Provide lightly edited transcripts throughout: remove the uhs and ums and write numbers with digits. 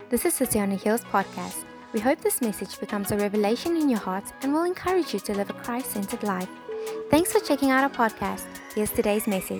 This is City on a Hill's podcast. We hope this message becomes a revelation in your heart and will encourage you to live a Christ-centered life. Thanks for checking out our podcast. Here's today's message.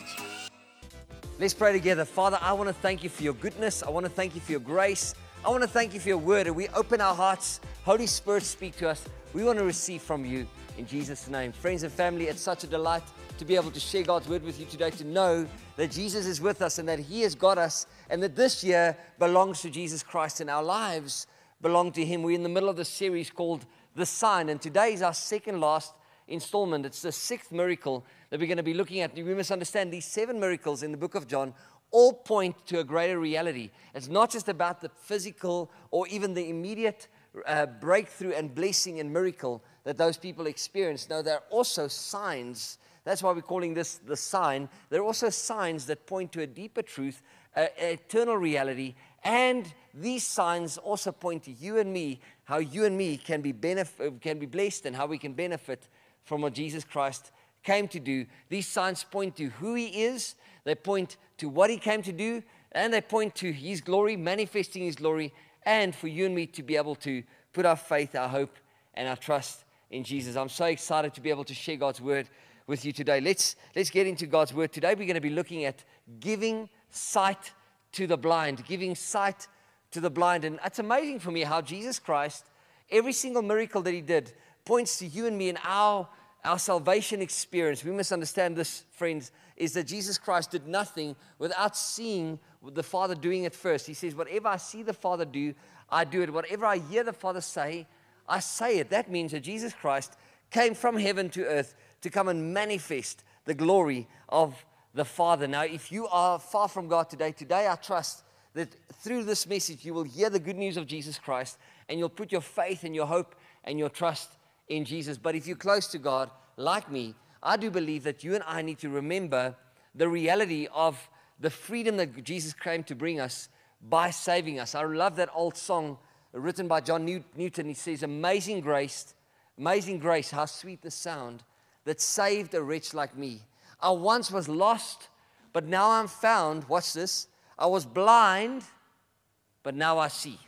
Let's pray together. Father, I want to thank you for your goodness. I want to thank you for your grace. I want to thank you for your word. And we open our hearts. Holy Spirit, speak to us. We want to receive from you in Jesus' name. Friends and family, it's such a delight to be able to share God's word with you today, to know that Jesus is with us and that he has got us and that this year belongs to Jesus Christ and our lives belong to him. We're in the middle of the series called The Sign, and today is our second last installment. It's the sixth miracle that we're going to be looking at. We must understand these 7 miracles in the book of John all point to a greater reality. It's not just about the physical or even the immediate breakthrough and blessing and miracle that those people experience. No, they're also signs. That's why we're calling this the sign. They're also signs that point to a deeper truth, eternal reality. And these signs also point to you and me, how you and me can be blessed and how we can benefit from what Jesus Christ came to do. These signs point to who he is. They point to what he came to do. And they point to his glory, manifesting his glory. And for you and me to be able to put our faith, our hope, and our trust in Jesus. I'm so excited to be able to share God's word with you today. Let's get into God's word. Today we're going to be looking at giving sight to the blind. Giving sight to the blind. And it's amazing for me how Jesus Christ, every single miracle that he did, points to you and me in our salvation experience. We must understand this, friends, is that Jesus Christ did nothing without seeing the Father doing it first. He says, whatever I see the Father do, I do it. Whatever I hear the Father say, I say it. That means that Jesus Christ came from heaven to earth to come and manifest the glory of the Father. Now, if you are far from God today I trust that through this message you will hear the good news of Jesus Christ and you'll put your faith and your hope and your trust in Jesus. But if you're close to God, like me, I do believe that you and I need to remember the reality of the freedom that Jesus came to bring us by saving us. I love that old song written by John Newton. He says, amazing grace, how sweet the sound that saved a wretch like me. I once was lost, but now I'm found. Watch this. I was blind, but now I see.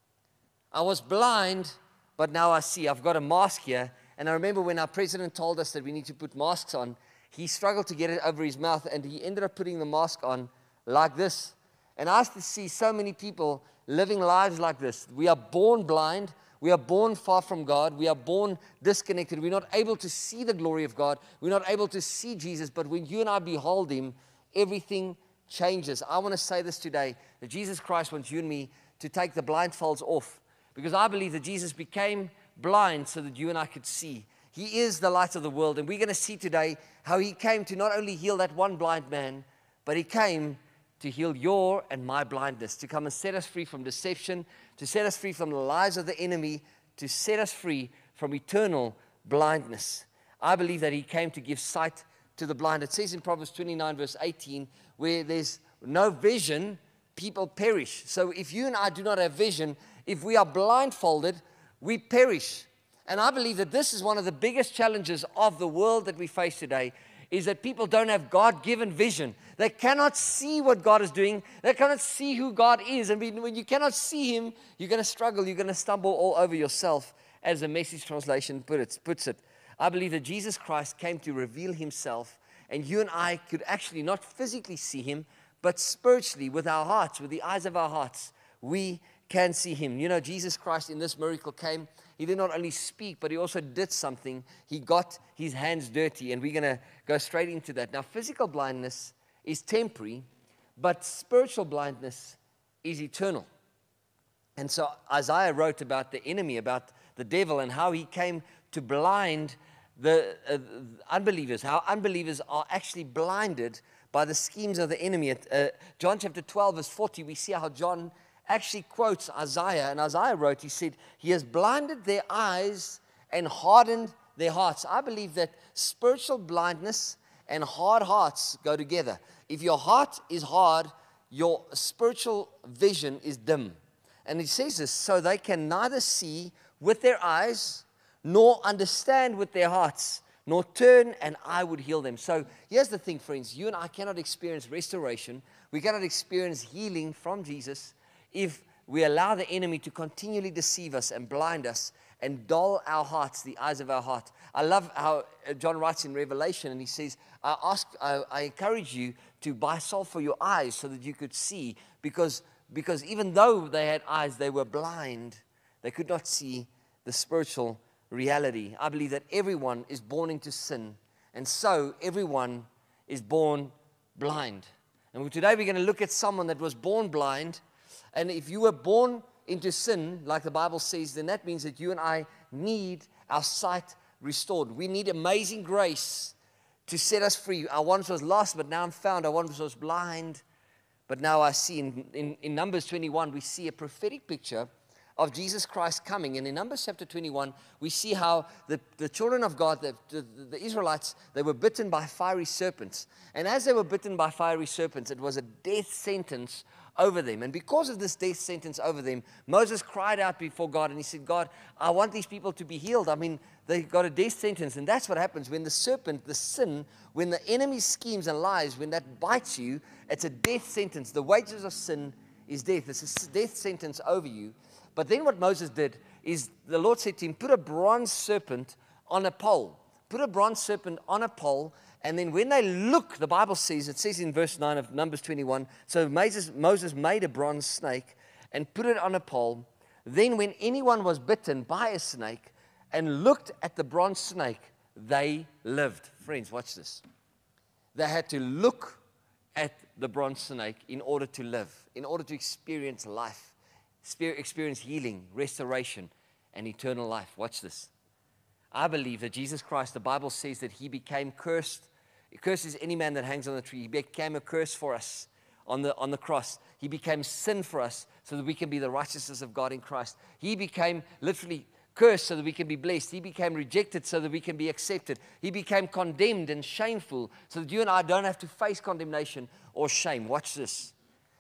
I was blind, but now I see. I've got a mask here. And I remember when our president told us that we need to put masks on, he struggled to get it over his mouth, and he ended up putting the mask on like this. And I used to see so many people living lives like this. We are born blind. We are born far from God. We are born disconnected. We're not able to see the glory of God. We're not able to see Jesus. But when you and I behold him, everything changes. I want to say this today, that Jesus Christ wants you and me to take the blindfolds off. Because I believe that Jesus became blind so that you and I could see. He is the light of the world. And we're going to see today how he came to not only heal that one blind man, but he came to heal your and my blindness, to come and set us free from deception, to set us free from the lies of the enemy, to set us free from eternal blindness. I believe that he came to give sight to the blind. It says in Proverbs 29 verse 18, where there's no vision, people perish. So if you and I do not have vision, if we are blindfolded, we perish. And I believe that this is one of the biggest challenges of the world that we face today, is that people don't have God-given vision. They cannot see what God is doing. They cannot see who God is. And when you cannot see him, you're going to struggle. You're going to stumble all over yourself, as the Message translation puts it. I believe that Jesus Christ came to reveal himself, and you and I could actually not physically see him, but spiritually, with our hearts, with the eyes of our hearts, we can see him. You know, Jesus Christ in this miracle came. He did not only speak, but he also did something. He got his hands dirty, and we're going to go straight into that. Now, physical blindness is temporary, but spiritual blindness is eternal. And so Isaiah wrote about the enemy, about the devil, and how he came to blind the unbelievers, how unbelievers are actually blinded by the schemes of the enemy. At John chapter 12, verse 40, we see how John actually quotes Isaiah, and Isaiah wrote, he said, he has blinded their eyes and hardened their hearts. I believe that spiritual blindness and hard hearts go together. If your heart is hard, your spiritual vision is dim. And he says this, so they can neither see with their eyes, nor understand with their hearts, nor turn, and I would heal them. So here's the thing, friends. You and I cannot experience restoration. We cannot experience healing from Jesus if we allow the enemy to continually deceive us and blind us and dull our hearts, the eyes of our heart. I love how John writes in Revelation, and he says, I encourage you to buy salt for your eyes so that you could see, because even though they had eyes, they were blind. They could not see the spiritual reality. I believe that everyone is born into sin, and so everyone is born blind. And today we're going to look at someone that was born blind. And if you were born into sin, like the Bible says, then that means that you and I need our sight restored. We need amazing grace to set us free. I once was lost, but now I'm found. I once was blind, but now I see. In Numbers 21, we see a prophetic picture of Jesus Christ coming. And in Numbers chapter 21, we see how the children of God, the Israelites, they were bitten by fiery serpents. And as they were bitten by fiery serpents, it was a death sentence over them. And because of this death sentence over them, Moses cried out before God, and he said, God, I want these people to be healed. I mean, they got a death sentence. And that's what happens when the serpent, the sin, when the enemy schemes and lies, when that bites you, it's a death sentence. The wages of sin is death. It's a death sentence over you. But then what Moses did is the Lord said to him, put a bronze serpent on a pole. Put a bronze serpent on a pole. And then when they look, the Bible says, it says in verse 9 of Numbers 21, so Moses made a bronze snake and put it on a pole. Then when anyone was bitten by a snake and looked at the bronze snake, they lived. Friends, watch this. They had to look at the bronze snake in order to live, in order to experience life. Experience healing, restoration, and eternal life. Watch this. I believe that Jesus Christ, the Bible says that he became cursed. Cursed is any man that hangs on the tree. He became a curse for us on the cross. He became sin for us so that we can be the righteousness of God in Christ. He became literally cursed so that we can be blessed. He became rejected so that we can be accepted. He became condemned and shameful so that you and I don't have to face condemnation or shame. Watch this.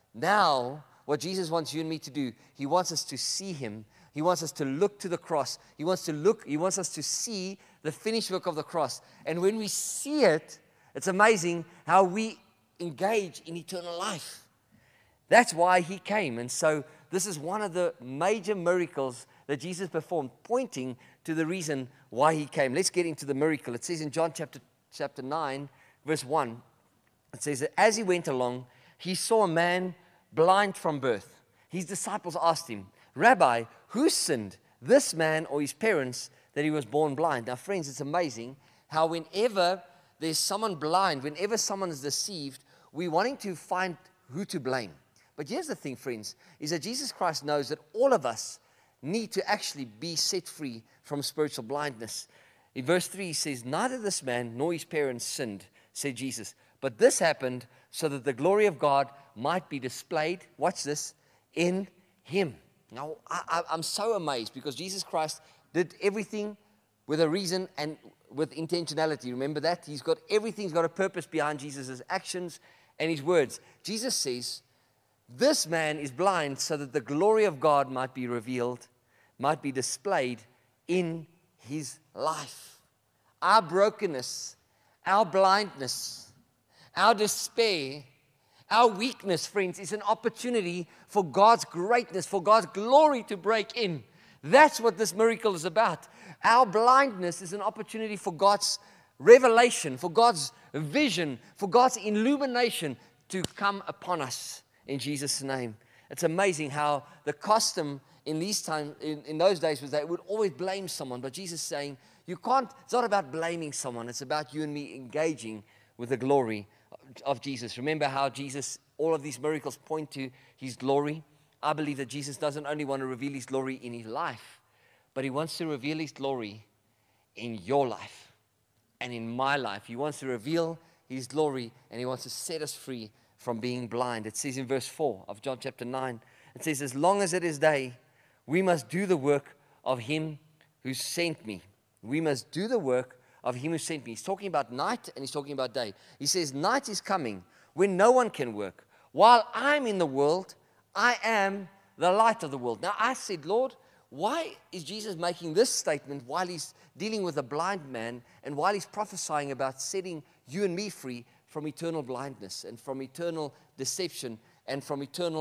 Now, what Jesus wants you and me to do, he wants us to see him. He wants us to look to the cross. He wants us to see the finished work of the cross. And when we see it, it's amazing how we engage in eternal life. That's why he came. And so this is one of the major miracles that Jesus performed, pointing to the reason why he came. Let's get into the miracle. It says in John chapter 9, verse 1, it says that as he went along, he saw a man blind from birth. His disciples asked him, Rabbi, who sinned, this man or his parents, that he was born blind? Now, friends, it's amazing how whenever there's someone blind, whenever someone is deceived, we're wanting to find who to blame. But here's the thing, friends, is that Jesus Christ knows that all of us need to actually be set free from spiritual blindness. In verse 3, he says, neither this man nor his parents sinned, said Jesus, but this happened so that the glory of God might be displayed, watch this, in him. Now, I'm so amazed because Jesus Christ did everything with a reason and with intentionality. Remember that? He's got a purpose behind Jesus' actions and his words. Jesus says, this man is blind so that the glory of God might be revealed, might be displayed in his life. Our brokenness, our blindness, our despair, our weakness, friends, is an opportunity for God's greatness, for God's glory to break in. That's what this miracle is about. Our blindness is an opportunity for God's revelation, for God's vision, for God's illumination to come upon us in Jesus' name. It's amazing how the custom in these times, in those days, was that it would always blame someone. But Jesus is saying, it's not about blaming someone. It's about you and me engaging with the glory of Jesus. Remember how Jesus, all of these miracles point to his glory. I believe that Jesus doesn't only want to reveal his glory in his life, but he wants to reveal his glory in your life and in my life. He wants to reveal his glory, and he wants to set us free from being blind. It says in verse 4 of John chapter 9, it says, as long as it is day, we must do the work of him who sent me. We must do the work of him who sent me. He's talking about night and he's talking about day. He says, night is coming when no one can work. While I'm in the world, I am the light of the world. Now I said, Lord, why is Jesus making this statement while he's dealing with a blind man and while he's prophesying about setting you and me free from eternal blindness and from eternal deception and from eternal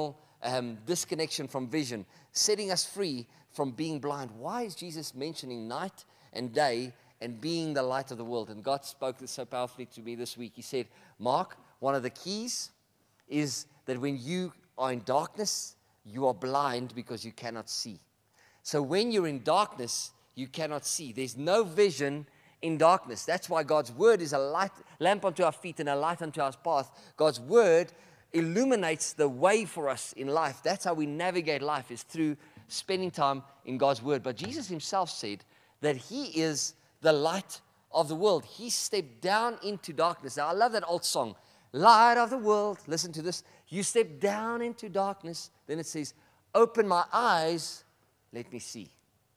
disconnection from vision, setting us free from being blind. Why is Jesus mentioning night and day and being the light of the world? And God spoke this so powerfully to me this week. He said, Mark, one of the keys is that when you are in darkness, you are blind because you cannot see. So when you're in darkness, you cannot see. There's no vision in darkness. That's why God's word is a light, lamp unto our feet and a light unto our path. God's word illuminates the way for us in life. That's how we navigate life, is through spending time in God's word. But Jesus himself said that he is the light of the world. He stepped down into darkness. Now, I love that old song, Light of the World. Listen to this. You step down into darkness. Then it says, open my eyes, let me see.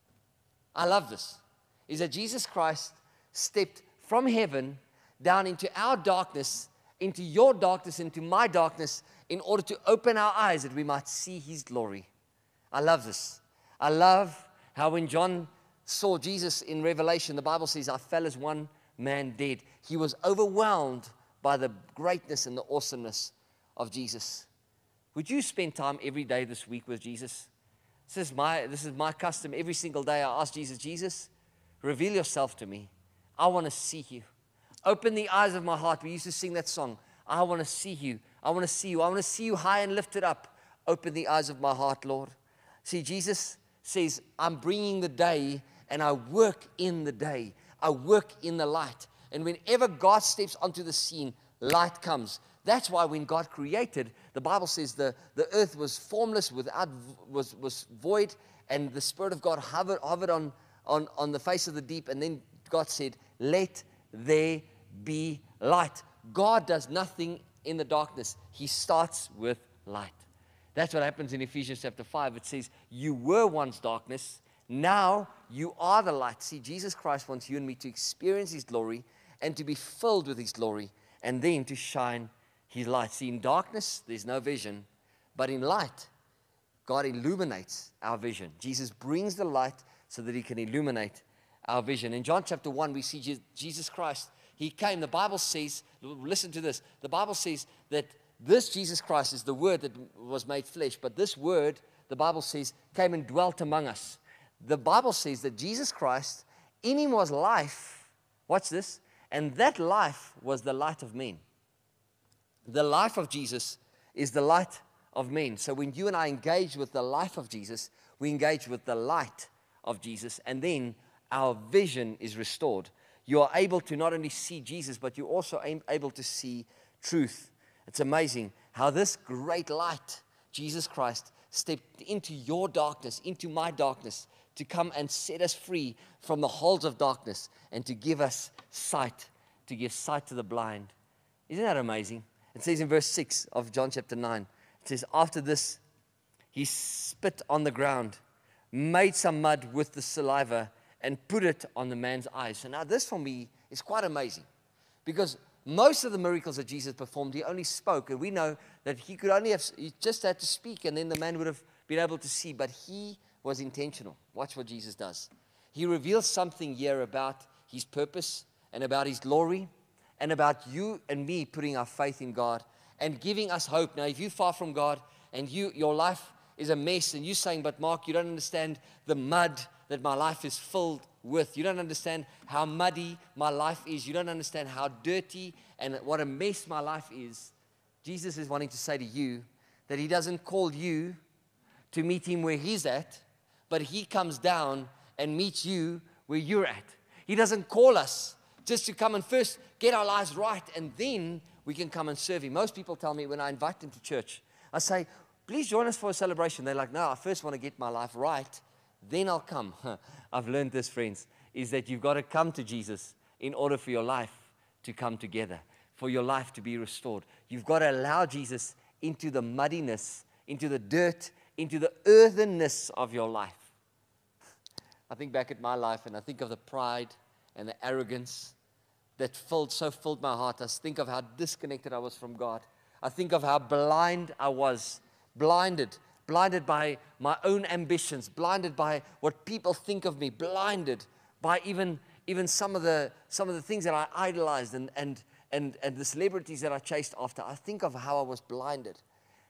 I love this. Is that Jesus Christ stepped from heaven down into our darkness, into your darkness, into my darkness, in order to open our eyes that we might see his glory. I love this. I love how when John saw Jesus in Revelation, the Bible says, I fell as one man dead. He was overwhelmed by the greatness and the awesomeness of Jesus. Would you spend time every day this week with Jesus? This is my custom. Every single day I ask Jesus, Jesus, reveal yourself to me. I want to see you. Open the eyes of my heart. We used to sing that song. I want to see you. I want to see you. I want to see you high and lifted up. Open the eyes of my heart, Lord. See, Jesus says, I'm bringing the day, and I work in the day. I work in the light. And whenever God steps onto the scene, light comes. That's why when God created, the Bible says the earth was formless, was void, and the Spirit of God hovered on the face of the deep. And then God said, let there be light. God does nothing in the darkness. He starts with light. That's what happens in Ephesians chapter 5. It says, you were once darkness, now you are the light. See, Jesus Christ wants you and me to experience his glory and to be filled with his glory and then to shine his light. See, in darkness, there's no vision, but in light, God illuminates our vision. Jesus brings the light so that he can illuminate our vision. In John chapter 1, we see Jesus Christ. He came, the Bible says, listen to this, the Bible says that this Jesus Christ is the Word that was made flesh, but this Word, the Bible says, came and dwelt among us. The Bible says that Jesus Christ, in him was life. Watch this. And that life was the light of men. The life of Jesus is the light of men. So when you and I engage with the life of Jesus, we engage with the light of Jesus, and then our vision is restored. You are able to not only see Jesus, but you're also able to see truth. It's amazing how this great light, Jesus Christ, stepped into your darkness, into my darkness, to come and set us free from the holds of darkness and to give us sight, to give sight to the blind. Isn't that amazing? It says in verse 6 of John chapter 9, it says, after this, he spit on the ground, made some mud with the saliva, and put it on the man's eyes. So now this for me is quite amazing, because most of the miracles that Jesus performed, he only spoke, and we know that he just had to speak, and then the man would have been able to see, but he was intentional. Watch what Jesus does. He reveals something here about his purpose and about his glory and about you and me putting our faith in God and giving us hope. Now, if you're far from God and your life is a mess and you're saying, but Mark, you don't understand the mud that my life is filled with. You don't understand how muddy my life is. You don't understand how dirty and what a mess my life is. Jesus is wanting to say to you that he doesn't call you to meet him where he's at, but he comes down and meets you where you're at. He doesn't call us just to come and first get our lives right, and then we can come and serve him. Most people tell me when I invite them to church, I say, please join us for a celebration. They're like, no, I first want to get my life right, then I'll come. I've learned this, friends, is that you've got to come to Jesus in order for your life to come together, for your life to be restored. You've got to allow Jesus into the muddiness, into the dirt, into the earthenness of your life. I think back at my life and I think of the pride and the arrogance that filled my heart. I think of how disconnected I was from God. I think of how blind I was, blinded by my own ambitions, blinded by what people think of me, blinded by even some of the things that I idolized and the celebrities that I chased after. I think of how I was blinded.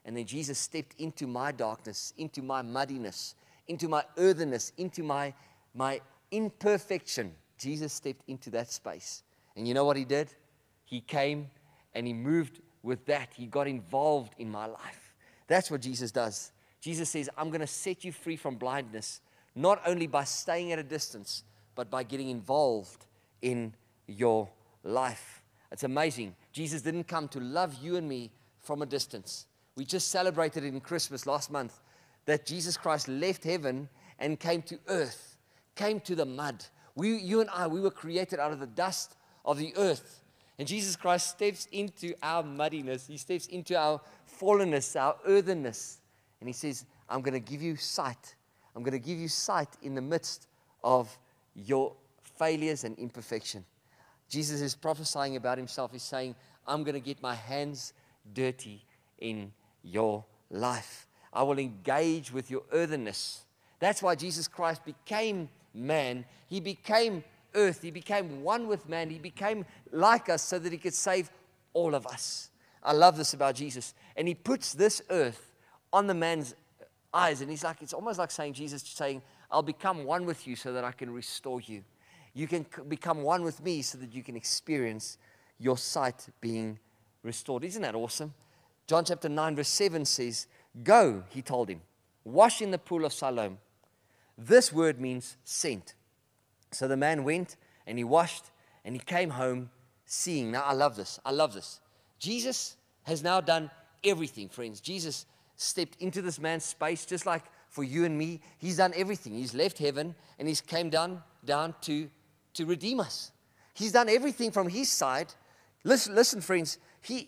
And then Jesus stepped into my darkness, into my muddiness, into my earthenness, into my imperfection. Jesus stepped into that space. And you know what he did? He came and he moved with that. He got involved in my life. That's what Jesus does. Jesus says, I'm going to set you free from blindness, not only by staying at a distance, but by getting involved in your life. It's amazing. Jesus didn't come to love you and me from a distance. We just celebrated in Christmas last month that Jesus Christ left heaven and came to earth, came to the mud. You and I, we were created out of the dust of the earth. And Jesus Christ steps into our muddiness. He steps into our fallenness, our earthenness. And he says, I'm going to give you sight. I'm going to give you sight in the midst of your failures and imperfection. Jesus is prophesying about himself. He's saying, I'm going to get my hands dirty in your life. I will engage with your earthenness. That's why Jesus Christ became man. He became earth. He became one with man. He became like us so that he could save all of us. I love this about Jesus. And he puts this earth on the man's eyes. And it's almost like Jesus saying, I'll become one with you so that I can restore you. You can become one with me so that you can experience your sight being restored. Isn't that awesome? John chapter 9 verse 7 says, go, he told him, wash in the pool of Siloam. This word means sent. So the man went and he washed and he came home seeing. Now I love this. I love this. Jesus has now done everything, friends. Jesus stepped into this man's space just like for you and me. He's done everything. He's left heaven and he's came down to redeem us. He's done everything from his side. Listen, friends.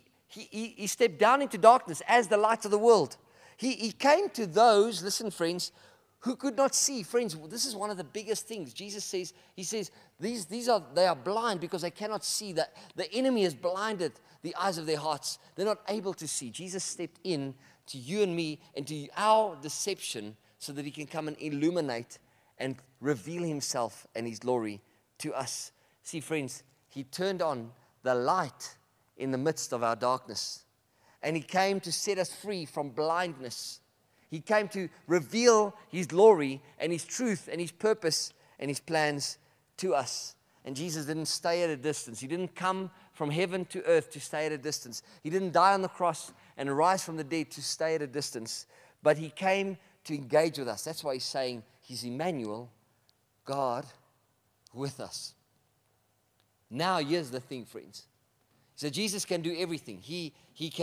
He stepped down into darkness as the light of the world. He came to those, listen, friends, who could not see. Friends, this is one of the biggest things. Jesus says, he says, they are blind because they cannot see. That the enemy has blinded the eyes of their hearts. They're not able to see. Jesus stepped in to you and me and to our deception so that he can come and illuminate and reveal himself and his glory to us. See, friends, he turned on the light in the midst of our darkness. And he came to set us free from blindness. He came to reveal his glory and his truth and his purpose and his plans to us. And Jesus didn't stay at a distance. He didn't come from heaven to earth to stay at a distance. He didn't die on the cross and rise from the dead to stay at a distance. But he came to engage with us. That's why he's saying he's Emmanuel, God with us. Now here's the thing, friends. So Jesus can do everything. He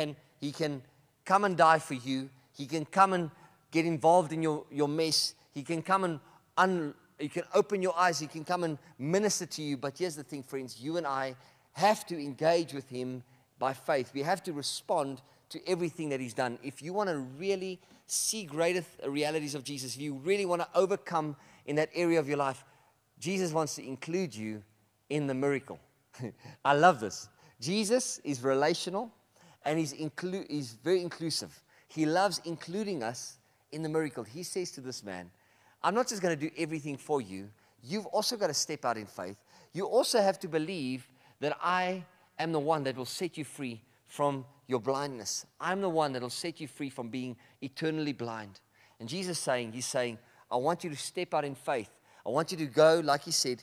can come and die for you. He can come and get involved in your mess. He can come and you can open your eyes. He can come and minister to you. But here's the thing, friends. You and I have to engage with him by faith. We have to respond to everything that he's done. If you want to really see greater realities of Jesus, if you really want to overcome in that area of your life, Jesus wants to include you in the miracle. I love this. Jesus is relational and he's very inclusive. He loves including us in the miracle. He says to this man, I'm not just going to do everything for you. You've also got to step out in faith. You also have to believe that I am the one that will set you free from your blindness. I'm the one that will set you free from being eternally blind. And Jesus he's saying, I want you to step out in faith. I want you to go, like he said,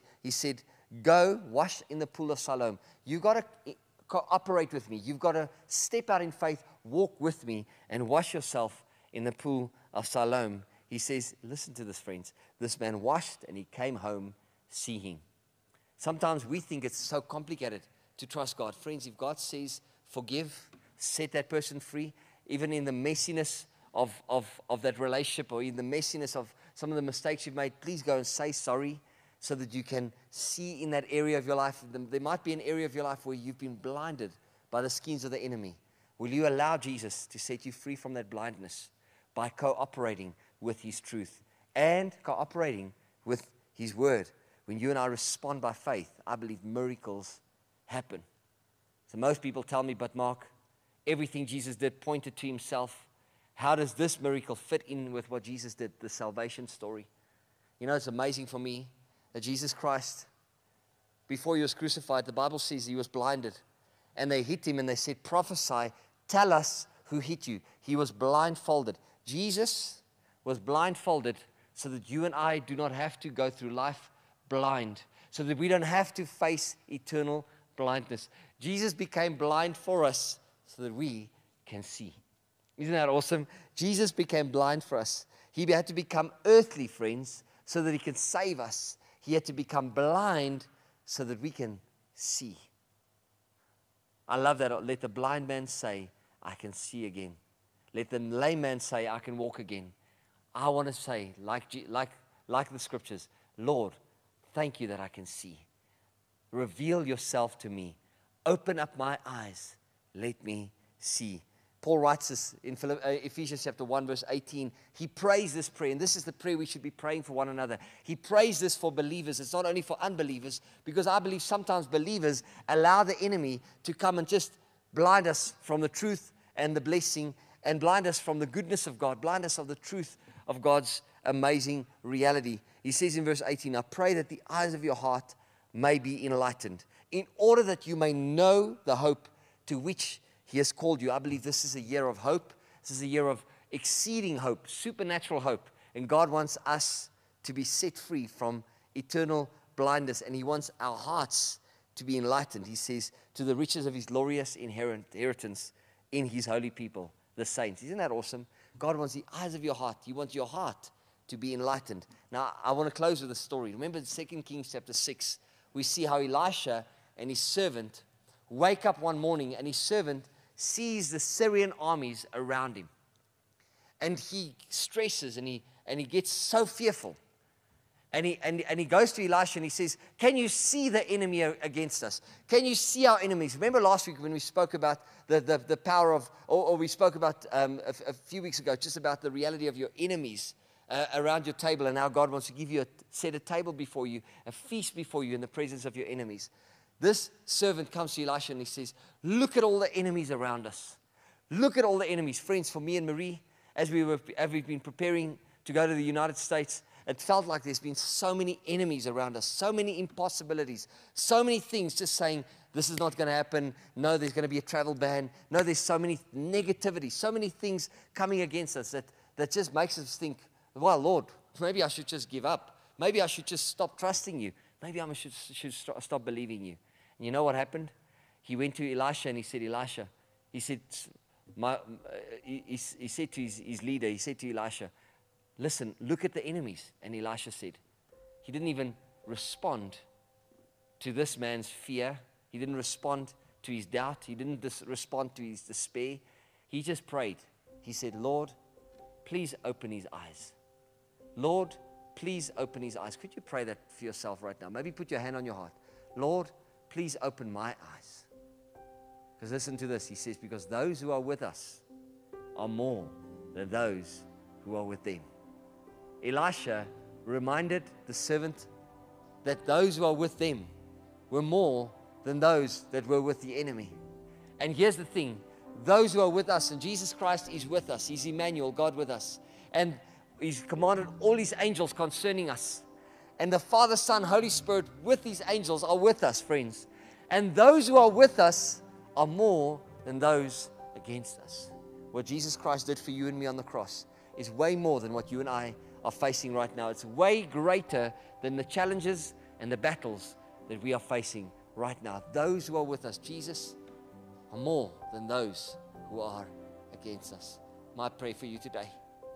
go wash in the pool of Siloam. You've got to cooperate with me. You've got to step out in faith, walk with me, and wash yourself in the pool of Siloam. He says, listen to this, friends. This man washed and he came home seeing. Sometimes we think it's so complicated to trust God. Friends, if God says, forgive, set that person free, even in the messiness of that relationship or in the messiness of some of the mistakes you've made, please go and say sorry so that you can see in that area of your life. There might be an area of your life where you've been blinded by the schemes of the enemy. Will you allow Jesus to set you free from that blindness by cooperating with his truth and cooperating with his word? When you and I respond by faith, I believe miracles happen. So most people tell me, but Mark, everything Jesus did pointed to himself. How does this miracle fit in with what Jesus did, the salvation story? You know, it's amazing for me that Jesus Christ, before he was crucified, the Bible says he was blinded. And they hit him and they said, prophesy, tell us who hit you. He was blindfolded. Jesus was blindfolded so that you and I do not have to go through life blind, so that we don't have to face eternal blindness. Jesus became blind for us so that we can see. Isn't that awesome? Jesus became blind for us. He had to become earthly, friends, so that he can save us. He had to become blind so that we can see. I love that. Let the blind man say, I can see again. Let the lame man say, I can walk again. I want to say, like the scriptures, Lord, thank you that I can see. Reveal yourself to me. Open up my eyes. Let me see. Paul writes this in Ephesians chapter 1, verse 18. He prays this prayer, and this is the prayer we should be praying for one another. He prays this for believers. It's not only for unbelievers, because I believe sometimes believers allow the enemy to come and just blind us from the truth and the blessing, and blind us from the goodness of God, blind us of the truth of God's amazing reality. He says in verse 18, I pray that the eyes of your heart may be enlightened, in order that you may know the hope to which He has called you. I believe this is a year of hope. This is a year of exceeding hope, supernatural hope. And God wants us to be set free from eternal blindness. And He wants our hearts to be enlightened. He says, to the riches of His glorious inheritance in His holy people, the saints. Isn't that awesome? God wants the eyes of your heart. He wants your heart to be enlightened. Now, I want to close with a story. Remember in 2 Kings chapter 6, we see how Elisha and his servant wake up one morning, and his servant sees the Syrian armies around him. And he stresses and he gets so fearful. And he goes to Elisha and he says, can you see the enemy against us? Can you see our enemies? Remember last week when we spoke about the power of, or we spoke about a few weeks ago, just about the reality of your enemies around your table, and how God wants to give you set a table before you, a feast before you in the presence of your enemies. This servant comes to Elisha and he says, look at all the enemies around us. Look at all the enemies. Friends, for me and Marie, as we've been preparing to go to the United States, it felt like there's been so many enemies around us, so many impossibilities, so many things just saying, this is not going to happen. No, there's going to be a travel ban. No, there's so many negativity, so many things coming against us that just makes us think, well, Lord, maybe I should just give up. Maybe I should just stop trusting you. Maybe I should stop believing you. And you know what happened? He went to Elisha and he said, Elisha, he said to his leader, he said to Elisha, listen, look at the enemies. And Elisha said, he didn't even respond to this man's fear. He didn't respond to his doubt. He didn't respond to his despair. He just prayed. He said, Lord, please open his eyes. Lord, please open his eyes. Could you pray that for yourself right now? Maybe put your hand on your heart. Lord, please open my eyes. Because listen to this. He says, because those who are with us are more than those who are with them. Elisha reminded the servant that those who are with them were more than those that were with the enemy. And here's the thing. Those who are with us, and Jesus Christ is with us. He's Emmanuel, God with us. And He's commanded all His angels concerning us. And the Father, Son, Holy Spirit with these angels are with us, friends. And those who are with us are more than those against us. What Jesus Christ did for you and me on the cross is way more than what you and I are facing right now. It's way greater than the challenges and the battles that we are facing right now. Those who are with us, Jesus, are more than those who are against us. My prayer for you today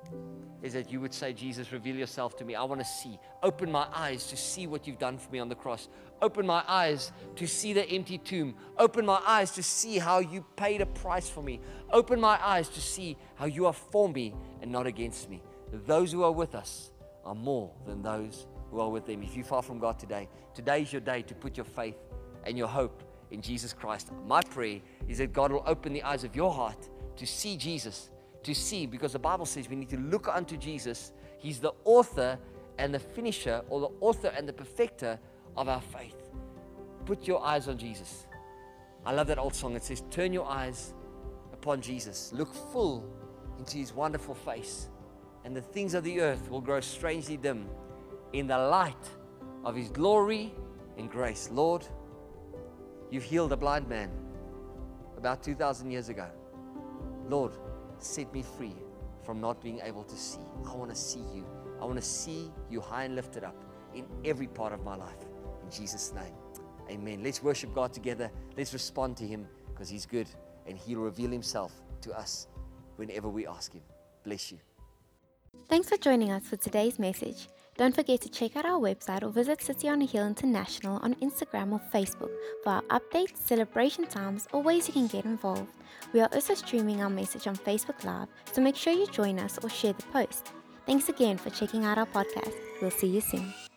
is that you would say, Jesus, reveal yourself to me. I want to see. Open my eyes to see what you've done for me on the cross. Open my eyes to see the empty tomb. Open my eyes to see how you paid a price for me. Open my eyes to see how you are for me and not against me. Those who are with us are more than those who are with them. If you far from God today, today is your day to put your faith and your hope in Jesus Christ. My prayer is that God will open the eyes of your heart to see Jesus, to see, because the Bible says we need to look unto Jesus. He's the author and the finisher, or the author and the perfecter of our faith. Put your eyes on Jesus. I love that old song. It says, turn your eyes upon Jesus. Look full into His wonderful face, and the things of the earth will grow strangely dim in the light of His glory and grace. Lord, you've healed a blind man about 2,000 years ago. Lord, set me free from not being able to see. I want to see you. I want to see you high and lifted up in every part of my life. In Jesus' name, amen. Let's worship God together. Let's respond to Him because He's good and He'll reveal Himself to us whenever we ask Him. Bless you. Thanks for joining us for today's message. Don't forget to check out our website or visit City on a Hill International on Instagram or Facebook for our updates, celebration times, or ways you can get involved. We are also streaming our message on Facebook Live, so make sure you join us or share the post. Thanks again for checking out our podcast. We'll see you soon.